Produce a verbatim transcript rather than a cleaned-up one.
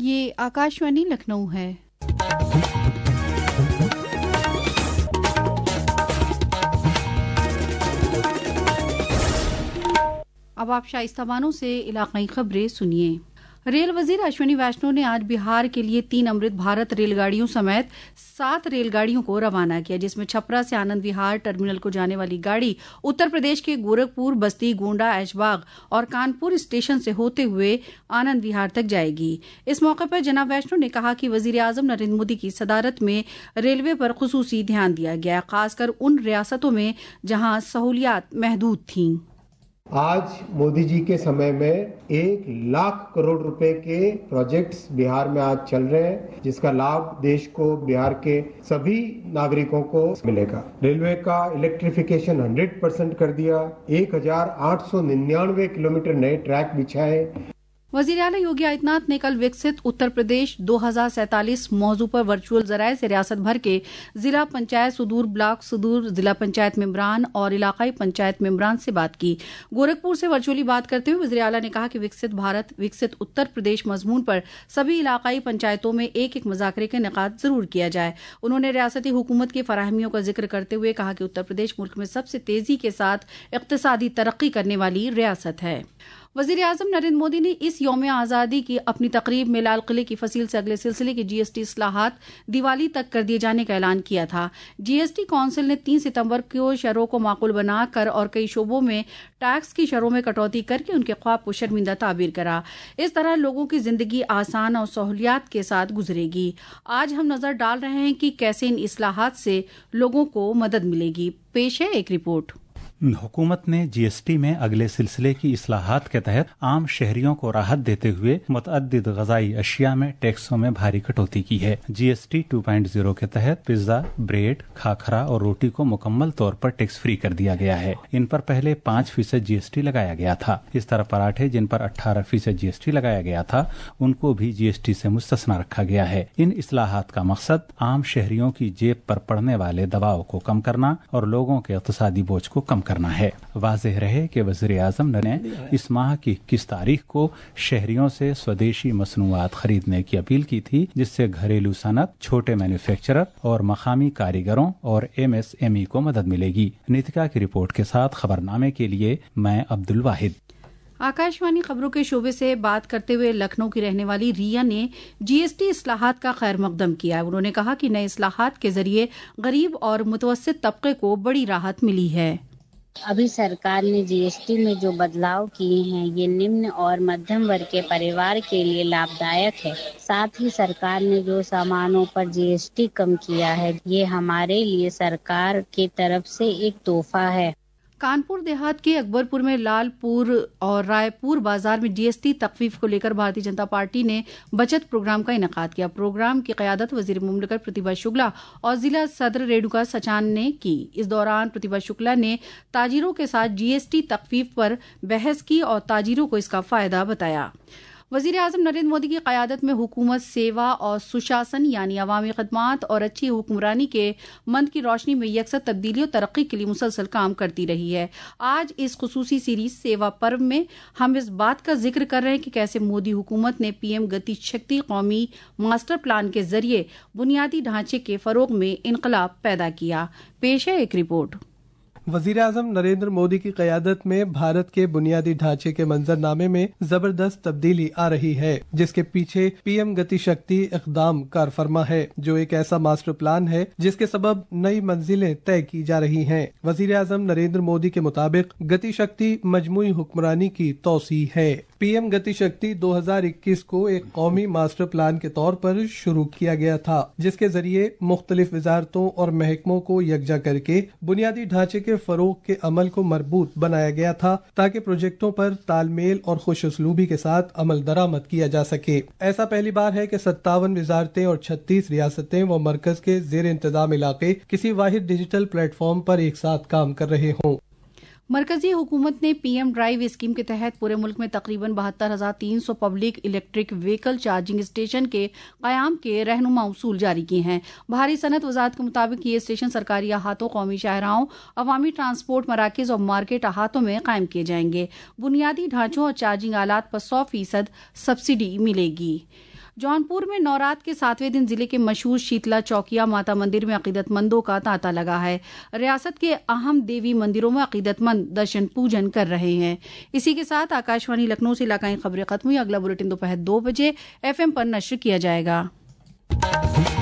ये आकाशवाणी लखनऊ है। अब आप शाइस्ता बानो से इलाकाई खबरें सुनिए। रेल वजीर अश्विनी वैष्णव ने आज बिहार के लिए तीन अमृत भारत रेलगाड़ियों समेत सात रेलगाड़ियों को रवाना किया, जिसमें छपरा से आनंद विहार टर्मिनल को जाने वाली गाड़ी उत्तर प्रदेश के गोरखपुर, बस्ती, गोंडा, ऐशबाग और कानपुर स्टेशन से होते हुए आनंद विहार तक जाएगी। इस मौके पर जनाब वैष्णव ने कहा कि वजीर आजम नरेंद्र मोदी की सदारत में रेलवे पर खुसूसी ध्यान दिया गया, खासकर उन रियासतों में जहां सहूलियात महदूद थीं। आज मोदी जी के समय में एक लाख करोड़ रुपए के प्रोजेक्ट्स बिहार में आज चल रहे हैं, जिसका लाभ देश को, बिहार के सभी नागरिकों को मिलेगा। रेलवे का इलेक्ट्रिफिकेशन हंड्रेड परसेंट कर दिया, एक हजार आठ सौ निन्यानवे किलोमीटर नए ट्रैक बिछाए। वज़ीर आला योगी आदित्यनाथ ने कल विकसित उत्तर प्रदेश दो हजार सैंतालीस मौजू पर वर्चुअल जराये से रियासत भर के जिला पंचायत सुदूर, ब्लॉक सुदूर, जिला पंचायत मेंबरान और इलाकाई पंचायत मेंबरान से बात की। गोरखपुर से वर्चुअली बात करते हुए वज़ीर आला ने कहा कि विकसित भारत विकसित उत्तर प्रदेश मजमून पर सभी इलाकाई पंचायतों में एक एक मुज़ाकरे का इनेकाद जरूर किया जाए। उन्होंने रियासती हुकूमत की फराहमियों का जिक्र करते हुए कहा कि उत्तर प्रदेश मुल्क में सबसे तेजी के साथ इक़्तिसादी तरक्की करने वाली रियासत है। वज़ीर आज़म नरेंद्र मोदी ने इस यौम आज़ादी की अपनी तकरीब में लाल किले की फसील से अगले सिलसिले की जीएसटी इस्लाहात दिवाली तक कर दिए जाने का ऐलान किया था। जीएसटी काउंसिल ने तीन सितंबर को शरों को माकूल बनाकर और कई शोबों में टैक्स की शरों में कटौती करके उनके ख्वाब को शर्मिंदा ताबीर करा। इस तरह लोगों की जिंदगी आसान और सहूलियात के साथ गुजरेगी। आज हम नजर डाल रहे हैं कि कैसे इन इस्लाहात से लोगों को मदद मिलेगी। पेश है एक रिपोर्ट। हुकूमत ने जीएसटी में अगले सिलसिले की इस्लाहात के तहत आम शहरियों को राहत देते हुए मुतअद्दिद ग़ज़ाई अशिया में टैक्सों में भारी कटौती की है। जीएसटी टू पॉइंट ज़ीरो के तहत पिज्जा, ब्रेड, खाखरा और रोटी को मुकम्मल तौर पर टैक्स फ्री कर दिया गया है। इन पर पहले पाँच फीसद जीएसटी लगाया गया था। इस तरह पराठे जिन पर अठारह फीसद जीएसटी लगाया गया था, उनको भी जीएसटी से मुस्तस्ना रखा गया है। इन इस्लाहात का मकसद आम शहरियों की जेब पर पड़ने वाले दबाव को कम करना और लोगों के इक़्तिसादी बोझ को कम करना है। वाज़ेह रहे कि वज़ीर आज़म ने इस माह की इक्कीस तारीख को शहरियों से स्वदेशी मसनूआत खरीदने की अपील की थी, जिससे घरेलू सनत, छोटे मैन्युफैक्चरर और मकामी कारीगरों और एमएसएमई को मदद मिलेगी। नीतिका की रिपोर्ट के साथ खबरनामे के लिए मैं अब्दुल वाहिद। आकाशवाणी खबरों के शोबे से बात करते हुए लखनऊ की रहने वाली रिया ने जीएसटी इस्लाहात का खैर मकदम किया। उन्होंने कहा कि नए इस्लाहात के जरिए गरीब और मुतवस्सित तबके को बड़ी राहत मिली है। अभी सरकार ने जीएसटी में जो बदलाव किए हैं, ये निम्न और मध्यम वर्ग के परिवार के लिए लाभदायक है। साथ ही सरकार ने जो सामानों पर जीएसटी कम किया है, ये हमारे लिए सरकार की तरफ से एक तोहफा है। कानपुर देहात के अकबरपुर में लालपुर और रायपुर बाजार में जीएसटी तखफीफ को लेकर भारतीय जनता पार्टी ने बचत प्रोग्राम का इनेकाद किया। प्रोग्राम की क़यादत वज़ीर मुमलिकत प्रतिभा शुक्ला और जिला सदर रेणुका सचान ने की। इस दौरान प्रतिभा शुक्ला ने ताजिरों के साथ जीएसटी तखफीफ पर बहस की और ताजिरों को इसका फायदा बताया। वज़ीर आज़म नरेंद्र मोदी की क़यादत में हुकूमत सेवा और सुशासन यानी अवामी खदमात और अच्छी हुक्मरानी के मंद की रोशनी में यकसर तब्दीली और तरक्की के लिए मुसलसल काम करती रही है। आज इस खुसूसी सीरीज सेवा पर्व में हम इस बात का जिक्र कर रहे हैं कि कैसे मोदी हुकूमत ने पीएम गति शक्ति कौमी मास्टर प्लान के जरिए बुनियादी ढांचे के फरोग में इनकलाब पैदा किया। पेश है एक रिपोर्ट। वजीर आजम नरेंद्र मोदी की क़यादत में भारत के बुनियादी ढांचे के मंजरनामे में जबरदस्त तब्दीली आ रही है, जिसके पीछे पीएम गति शक्ति इक़दाम कारफरमा है, जो एक ऐसा मास्टर प्लान है जिसके सबब नई मंजिलें तय की जा रही हैं। वजीर आजम नरेंद्र मोदी के मुताबिक गति शक्ति मजमुई हुक्मरानी की तौसी है। पीएम गति शक्ति दो हजार इक्कीस को एक कौमी मास्टर प्लान के तौर पर शुरू किया गया था, जिसके जरिए मुख्तलिफ वजारतों और महकमों को यकजा करके बुनियादी ढांचे के फरोग के अमल को मरबूत बनाया गया था, ताकि प्रोजेक्टों पर तालमेल और खुशउस्लूबी के साथ अमल दरामद किया जा सके। ऐसा पहली बार है कि सत्तावन वजारतें और छत्तीस रियासतें व मरकज के जेर इंतजाम इलाके किसी वाहिद डिजिटल प्लेटफॉर्म पर एक साथ काम कर रहे हों। मरकजी हुकूमत ने पीएम ड्राइव स्कीम के तहत पूरे मुल्क में तकरीबन बहत्तर हजार तीन सौ public electric vehicle charging station के कयाम के रहनुमा उसूल जारी किए हैं। भारी सनत वजारत के मुताबिक ये स्टेशन सरकारी अहातों, कौमी शाहराहों, अवामी ट्रांसपोर्ट मराकज और मार्केट अहातों में कायम किए जाएंगे। बुनियादी ढांचों और चार्जिंग आलात पर सौ फीसद सब्सिडी मिलेगी। जौनपुर में नवरात्र के सातवें दिन जिले के मशहूर शीतला चौकिया माता मंदिर में अकीदतमंदों का तांता लगा है। रियासत के अहम देवी मंदिरों में अकीदतमंद दर्शन पूजन कर रहे हैं। इसी के साथ आकाशवाणी लखनऊ से इलाकाई खबरें खत्म हुई। अगला बुलेटिन दोपहर दो बजे एफएम पर नश्र किया जाएगा।